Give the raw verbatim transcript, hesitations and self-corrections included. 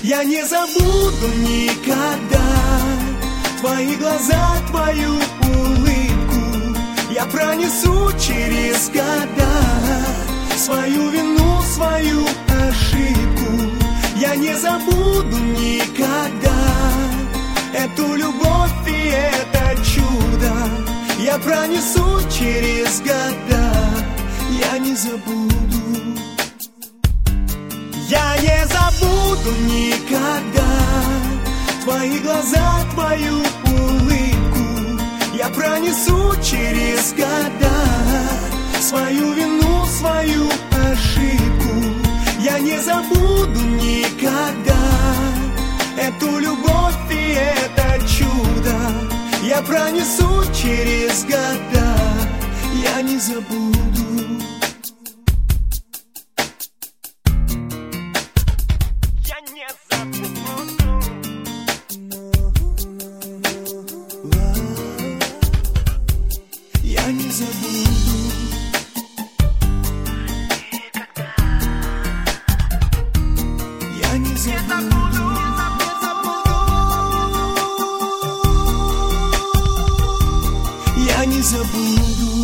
Я не забуду никогда твои глаза, твою улыбку. Я пронесу через года свою вину, свою ошибку. Я не забуду никогда эту любовь и это чудо. Я пронесу через года, я не забуду. Я не забуду никогда твои глаза, твою улыбку. Я пронесу через года свою вину, свою ошибку. Я не забуду никогда эту любовь и это чудо. Я пронесу через года, я не забуду. Я не забуду. Я не забуду. Я не забуду.